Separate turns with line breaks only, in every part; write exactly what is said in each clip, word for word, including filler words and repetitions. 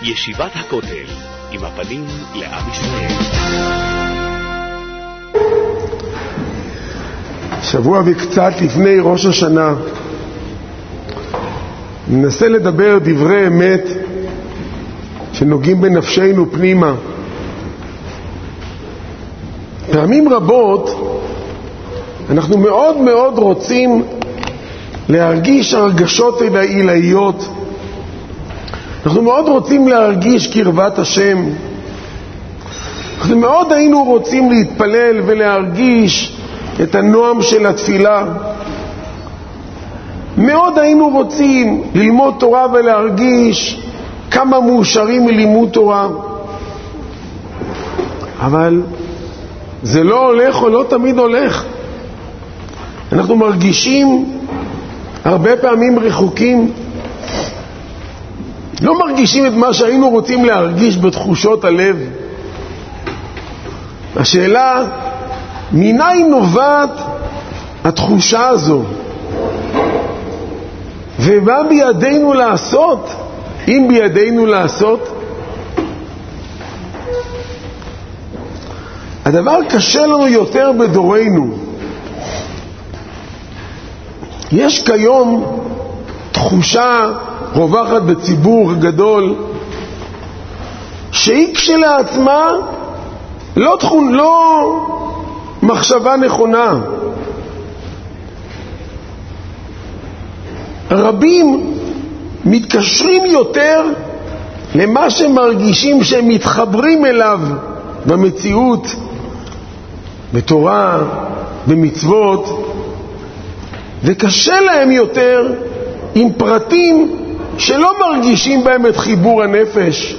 ישיבת הכותל, עם הפנים לעם ישראל.
שבוע וקצת לפני ראש השנה ננסה לדבר דברי אמת שנוגעים בנפשנו פנימה. פעמים רבות אנחנו מאוד מאוד רוצים להרגיש הרגשות עילאיות. אנחנו מאוד רוצים להרגיש קרבת השם. אנחנו מאוד היינו רוצים להתפלל ולהרגיש את הנועם של התפילה. מאוד היינו רוצים ללמוד תורה ולהרגיש כמה מאושרים מלימוד תורה. אבל זה לא הולך או לא תמיד הולך. אנחנו מרגישים הרבה פעמים רחוקים. לא מרגישים את מה שהיינו רוצים להרגיש בתחושות הלב. השאלה, מניין נובעת התחושה הזו? ומה בידינו לעשות, אם בידינו לעשות? הדבר קשה לנו יותר בדורנו. יש כיום תחושה רווחת בציבור גדול שהיא כשלעצמה לא תכון, לא מחשבה נכונה. רבים מתקשרים יותר למה שמרגישים שהם מתחברים אליו במציאות, בתורה, במצוות, וקשה להם יותר עם פרטים שלא מרגישים בהם את חיבור הנפש.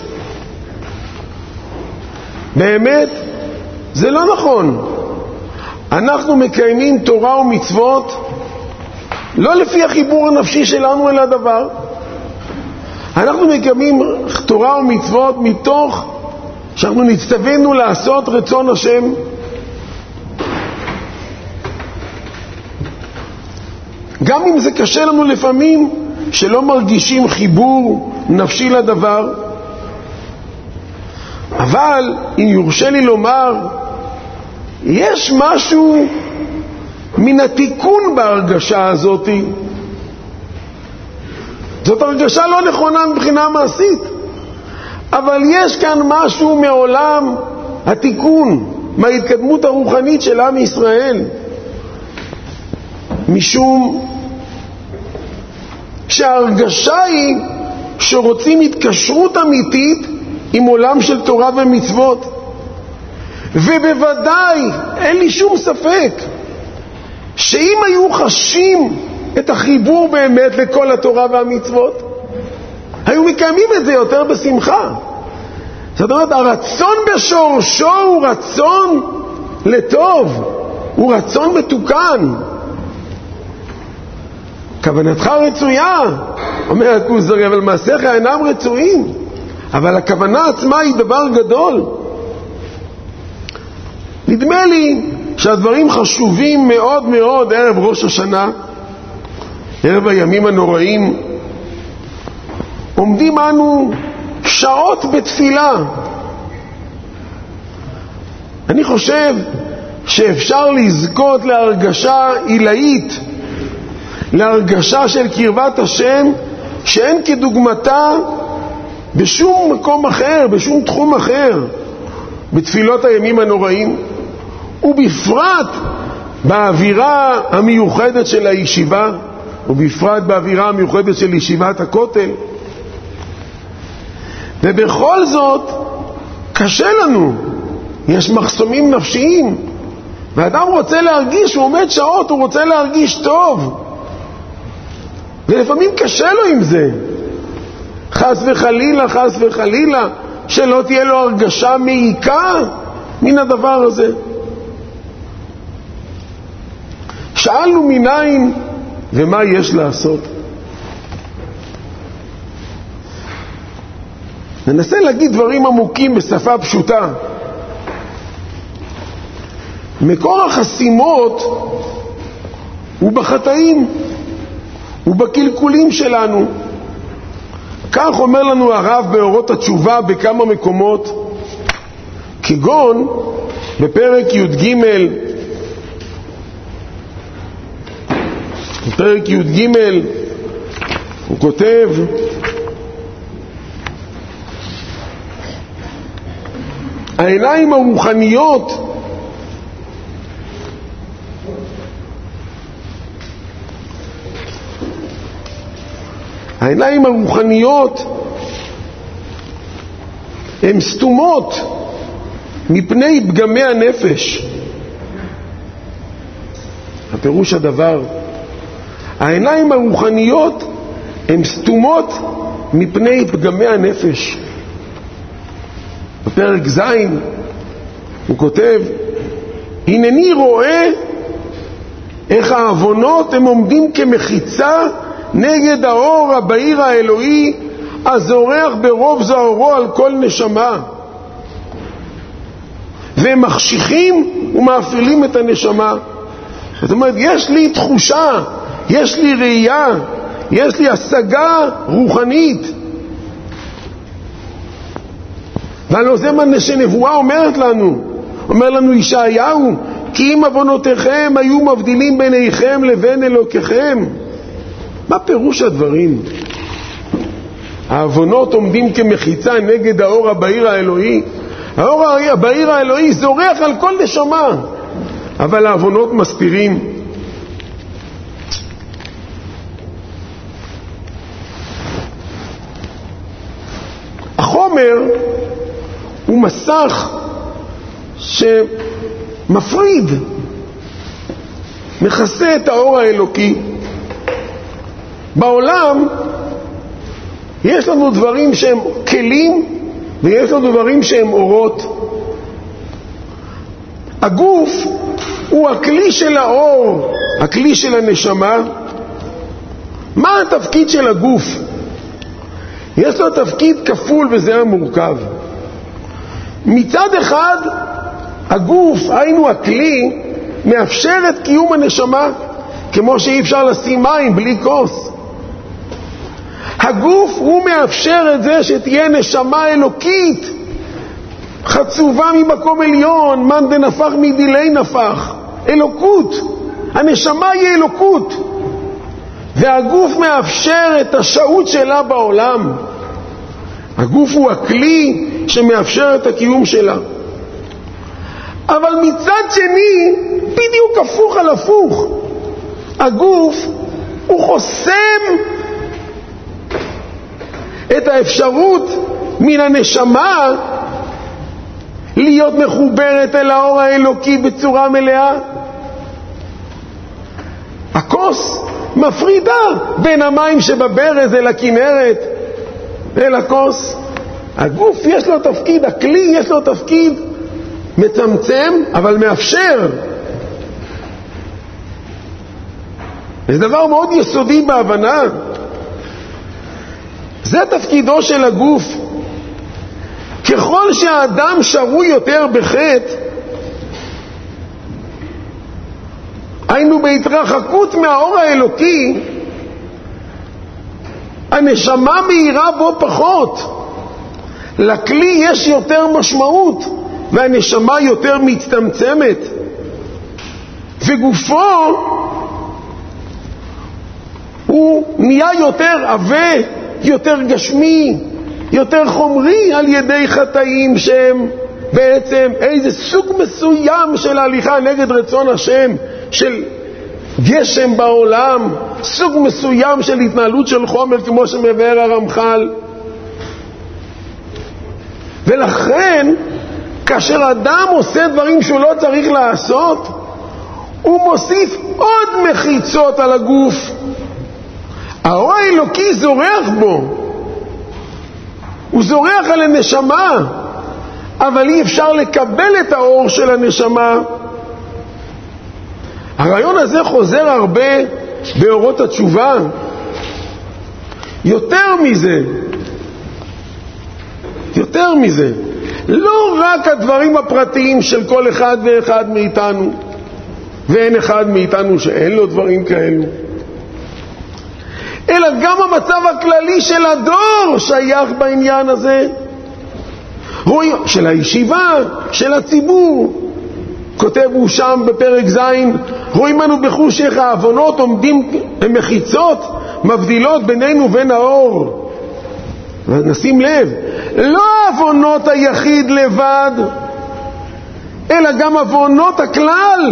באמת, זה לא נכון. אנחנו מקיימים תורה ומצוות לא לפי החיבור הנפשי שלנו אל הדבר. אנחנו מקיימים תורה ומצוות מתוך שאנחנו נצטווינו לעשות רצון השם. גם אם זה קשה לנו לפעמים שלא מרגישים חיבור נפשי לדבר. אבל אם יורשה לי לומר, יש משהו מן התיקון בהרגשה הזאת. זאת הרגשה לא נכונה מבחינה מעשית, אבל יש כאן משהו מעולם התיקון, מההתקדמות הרוחנית של עם ישראל. משום שההרגשה היא שרוצים התקשרות אמיתית עם עולם של תורה ומצוות. ובוודאי, אין לי שום ספק, שאם היו חשים את החיבור באמת לכל התורה והמצוות, היו מקיימים את זה יותר בשמחה. זאת אומרת, הרצון בשורשו הוא רצון לטוב, הוא רצון מתוקן. כוונתך רצויה, אומר הכוזרי, אבל מעשיך אינם רצויים. אבל הכוונה עצמה היא דבר גדול. נדמה לי שהדברים חשובים מאוד מאוד ערב ראש השנה, ערב הימים הנוראים. עומדים אנו שעות בתפילה. אני חושב שאפשר לזכות להרגשה עילאית, להרגשה של קרבת השם שאין כדוגמתה בשום מקום אחר, בשום תחום אחר, בתפילות הימים הנוראים, ובפרט באווירה המיוחדת של הישיבה, ובפרט באווירה המיוחדת של ישיבת הכותל. ובכל זאת קשה לנו, יש מחסומים נפשיים, ואדם רוצה להרגיש, הוא עומד שעות, הוא רוצה להרגיש טוב, ולפעמים קשה לו עם זה. חס וחלילה, חס וחלילה, שלא תהיה לו הרגשה מעיקה מן הדבר הזה. שאלנו מניין ומה יש לעשות. ננסה להגיד דברים עמוקים בשפה פשוטה. מקור החסימות הוא בחטאים, ובקלקולים שלנו. כך אומר לנו הרב באורות התשובה בכמה מקומות, כגון בפרק י"ג, בפרק י"ג הוא כותב, העיניים הרוחניות העיניים הרוחניות הן סתומות מפני פגמי הנפש. הפירוש הדבר, העיניים הרוחניות הן סתומות מפני פגמי הנפש. בפרק ז' הוא כותב, הנני רואה איך העוונות הם עומדים כמחיצה נגד האור הבהיר האלוהי הזורח ברוב זוהרו על כל נשמה, והם מחשיכים ומאפילים את הנשמה. זאת אומרת, יש לי תחושה, יש לי ראייה, יש לי השגה רוחנית, והלא זה מה שנבואה אומרת לנו. אומר לנו ישעיהו, כי אם עוונותיכם היו מבדילים ביניכם לבין אלוקיכם. מה פירוש הדברים? העוונות עומדים כמחיצה נגד האור הבהיר האלוהי. האור הבהיר האלוהי זורח על כל נשמה, אבל העוונות מסתירים. החומר הוא מסך שמפריד, מכסה את האור האלוקי. בעולם יש לנו דברים שהם כלים ויש לנו דברים שהם אורות. הגוף הוא הכלי של האור, הכלי של הנשמה. מה התפקיד של הגוף? יש לו תפקיד כפול וזה המורכב. מצד אחד הגוף, היינו הכלי, מאפשר את קיום הנשמה, כמו שאי אפשר לשים מים בלי כוס. הגוף הוא מאפשר את זה שתהיה נשמה אלוקית חצובה ממקום עליון, מאן דנפח מדילי נפח, אלוקות. הנשמה היא אלוקות, והגוף מאפשר את השעות שלה בעולם. הגוף הוא הכלי שמאפשר את הקיום שלה. אבל מצד שני, בדיוק הפוך על הפוך, הגוף הוא חוסם את האפשרות מן הנשמה להיות מחוברת אל האור האלוקי בצורה מלאה. הכוס מפרידה בין המים שבברז אל הכנרת אל הכוס. הגוף יש לו תפקיד, הכלי יש לו תפקיד מצמצם אבל מאפשר. זה דבר מאוד יסודי בהבנה. זה תפקידו של הגוף. ככל שהאדם שרוי יותר בחטא, היינו בהתרחקות מהאור האלוקי, הנשמה מהירה בו פחות. לכלי יש יותר משמעות והנשמה יותר מצטמצמת, וגופו הוא נהיה יותר עבה, יותר גשמי, יותר חומרי על ידי חטאים שהם בעצם איזה סוג מסוים של הליכה נגד רצון השם, של גשם בעולם, סוג מסוים של התנהלות של חומר כמו שמבאר הרמח"ל. ולכן כאשר אדם עושה דברים שהוא לא צריך לעשות, הוא מוסיף עוד מחיצות על הגוף. האור האלוקי זורח בו, הוא זורח על הנשמה, אבל אי אפשר לקבל את האור של הנשמה. הרעיון הזה חוזר הרבה באורות התשובה. יותר מזה, יותר מזה, לא רק הדברים הפרטיים של כל אחד ואחד מאיתנו, ואין אחד מאיתנו שאין לו דברים כאלו, אלא גם המצב הכללי של הדור שייך בעניין הזה. רואים, של הישיבה, של הציבור. כותב הוא שם בפרק זין, רואים אנו בחושך העוונות עומדים מחיצות, מבדילות בינינו ובין האור. נשים לב, לא עוונות היחיד לבד, אלא גם עוונות הכלל.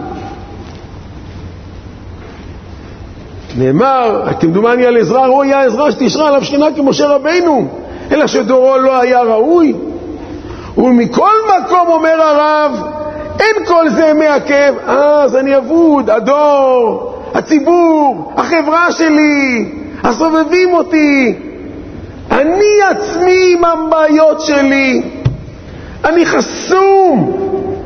נאמר, כמדומני על עזרא, רואי עזרא שתשרה עליו שכינה כמשה רבינו, אלא שדורו לא היה ראוי. ומכל מקום אומר הרב, אין כל זה מעכב. אז אני אבוד, הדור, הציבור, החברה שלי, הסובבים אותי, אני עצמי עם הבעיות שלי, אני חסום,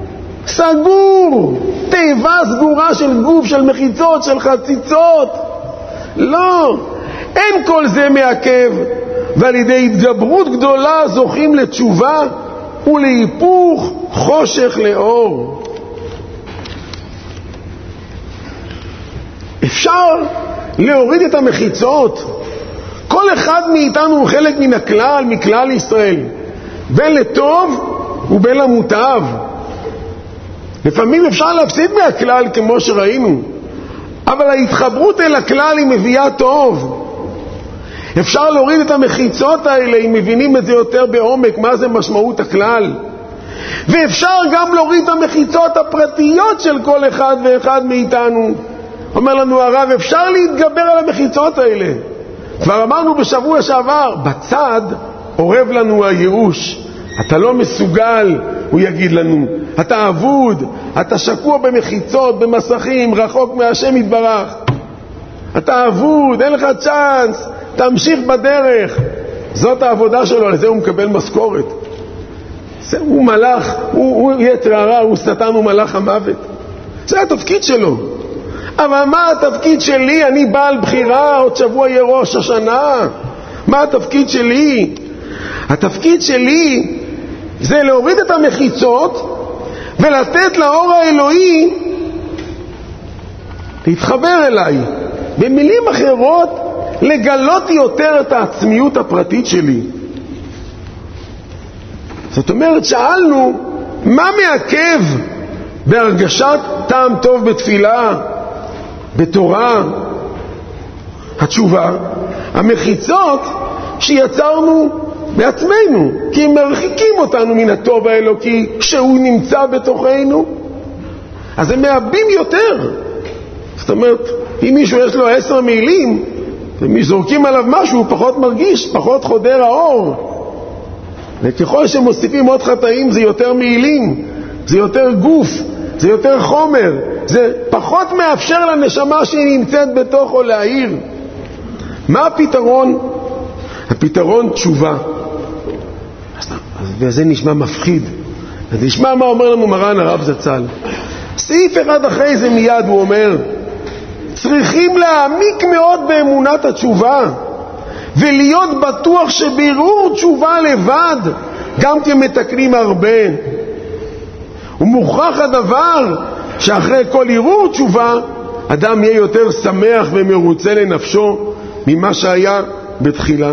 סגור, תיבה סגורה של גוף, של מחיצות, של חציצות. לא, אין כל זה מעכב, ועל ידי התגברות גדולה זוכים לתשובה ולהיפוך חושך לאור. אפשר להוריד את המחיצות. כל אחד מאיתנו הוא חלק מן הכלל, מכלל ישראל, בין לטוב ובין למוטב. לפעמים אפשר להפסיד מהכלל כמו שראינו, אבל ההתחברות אל הכלל היא מביאה טוב. אפשר להוריד את המחיצות האלה אם מבינים את זה יותר בעומק, מה זה משמעות הכלל. ואפשר גם להוריד את המחיצות הפרטיות של כל אחד ואחד מאיתנו. אומר לנו הרב, אפשר להתגבר על המחיצות האלה. כבר אמרנו בשבוע שעבר, בצד עורב לנו הייאוש. אתה לא מסוגל, הוא יגיד לנו. אתה אבוד, אתה שקוע במחיצות, במסכים, רחוק מהשם יתברך. אתה אבוד, אין לך צ'אנס, תמשיך בדרך. זאת העבודה שלו, לזה הוא מקבל משכורת. הוא מלאך, הוא, הוא יצר הרע, הוא שטן, הוא מלאך המוות. זה התפקיד שלו. אבל מה התפקיד שלי? אני בעל בחירה, עוד שבוע יהיה ראש השנה. מה התפקיד שלי? התפקיד שלי זה להוריד את המחיצות ולתת לאור האלוהי להתחבר אליי. במילים אחרות, לגלות יותר את העצמיות הפרטית שלי. זאת אומרת, שאלנו, מה מעכב בהרגשת טעם טוב בתפילה, בתורה? התשובה, המחיצות שיצרנו בעצמנו, כי הם מרחיקים אותנו מן הטוב האלוקי כשהוא נמצא בתוכנו, אז הם מאבדים יותר. זאת אומרת, אם מישהו יש לו עשר מילים, ומזורקים עליו משהו, הוא פחות מרגיש, פחות חודר האור. וככל שמוסיפים עוד חטאים, זה יותר מילים, זה יותר גוף, זה יותר חומר, זה פחות מאפשר לנשמה שהיא נמצאת בתוכו להעיר. מה הפתרון? הפתרון תשובה. וזה נשמע מפחיד. אז נשמע מה אומר לנו מרן הרב זצ"ל. סעיף אחד אחרי זה מיד הוא אומר, צריכים להעמיק מאוד באמונת התשובה, ולהיות בטוח שבירור תשובה לבד גם כי מתקנים הרבה. ומוכרח הדבר שאחרי כל ערעור תשובה אדם יהיה יותר שמח ומרוצה לנפשו ממה שהיה בתחילה.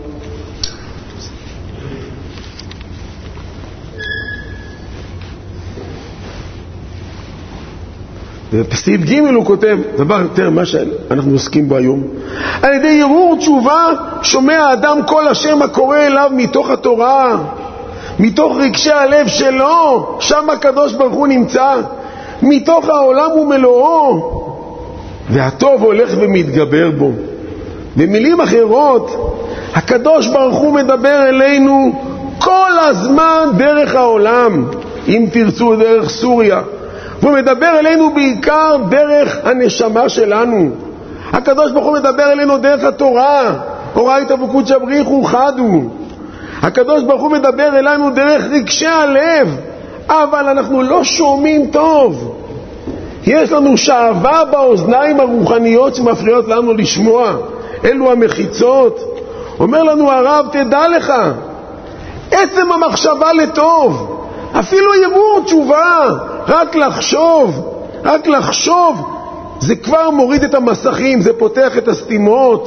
בסעיף ג' הוא כותב דבר יותר מה שאנחנו עוסקים בו היום. על ידי ערעור תשובה שומע האדם כל השם הקורא אליו מתוך התורה, מתוך רגשי הלב שלו, שם הקדוש ברוך הוא נמצא, מתוך העולם ומלואו, והטוב הולך ומתגבר בו. במילים אחרות, הקדוש ברוך הוא מדבר אלינו כל הזמן דרך העולם, אם תרצו דרך סוריה, והוא מדבר אלינו בעיקר דרך הנשמה שלנו. הקדוש ברוך הוא מדבר אלינו דרך התורה, אורייתא וקודשא בריחו חדו. הקדוש ברוך הוא מדבר אלינו דרך רגשי הלב, אבל אנחנו לא שומעים טוב. יש לנו שעבה באוזניים הרוחניות שמפריעות לנו לשמוע. אלו המחיצות. אומר לנו הרב, תדע לך, עצם המחשבה לטוב, אפילו ערעור תשובה, רק לחשוב, רק לחשוב, זה כבר מוריד את המסכים, זה פותח את הסתימות.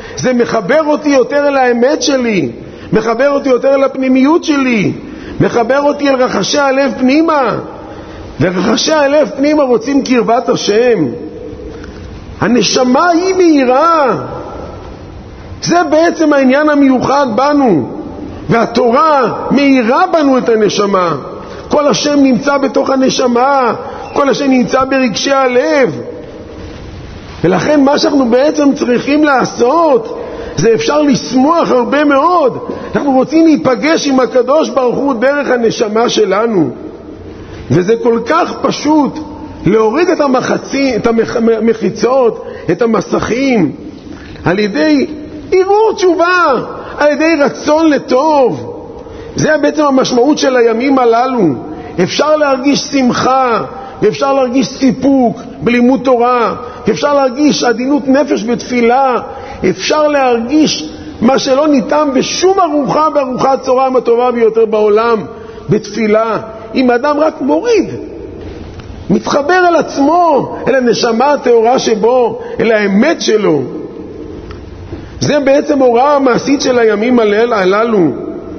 זה מחבר אותי יותר אל האמת שלי, מחבר אותי יותר אל הפנימיות שלי, מחבר אותי אל רחשי הלב פנימה. ורחשי הלב פנימה רוצים קרבת השם. הנשמה היא מהירה. זה בעצם העניין המיוחד בנו. והתורה מהירה בנו את הנשמה. כל השם נמצא בתוך הנשמה, כל השם נמצא ברגשי הלב. ולכן מה שאנחנו בעצם צריכים לעשות, זה אפשר לשמוח הרבה מאוד. אנחנו רוצים להיפגש עם הקדוש ברוך הוא דרך הנשמה שלנו. וזה כל כך פשוט להוריד את, המחצי, את המחיצות, את המסכים, על ידי ערעור תשובה, על ידי רצון לטוב. זה בעצם המשמעות של הימים הללו. אפשר להרגיש שמחה, ואפשר להרגיש סיפוק בלימוד תורה, אפשר להרגיש עדינות נפש בתפילה, אפשר להרגיש מה שלא ניתן בשום ארוחה בארוחת צהריים הטובה ביותר בעולם, בתפילה. אם אדם רק מוריד, מתחבר אל עצמו, אל הנשמה הטהורה שבו, אל האמת שלו. זה בעצם הוראה המעשית של הימים הללו.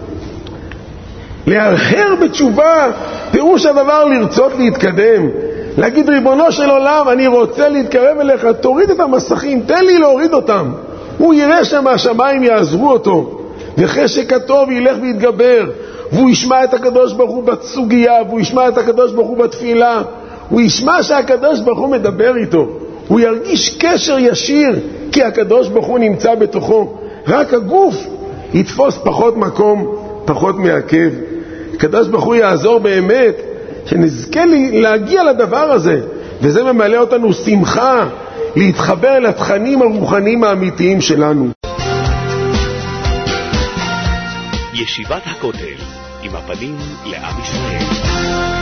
להרהר בתשובה, פירוש הדבר לרצות להתקדם. להגיד, ריבונו של עולם, אני רוצה להתקרב אליך, תוריד את המסכים, תן לי להוריד אותם. הוא יראה שמהשמיים יעזרו אותו, וחשק הטוב ילך ויתגבר, והוא ישמע את הקדוש ברוך הוא בסוגיה, והוא ישמע את הקדוש ברוך הוא בתפילה, הוא ישמע שהקדוש ברוך הוא מדבר איתו, הוא ירגיש קשר ישיר, כי הקדוש ברוך הוא נמצא בתוכו. רק הגוף יתפוס פחות מקום, פחות מעכב. הקדוש ברוך הוא יעזור באמת שנזכה להגיע לדבר הזה, וזה ממלא אותנו שמחה להתחבר לתכנים הרוחניים האמיתיים שלנו.
ישיבת הכותל, עם הפנים לעם ישראל.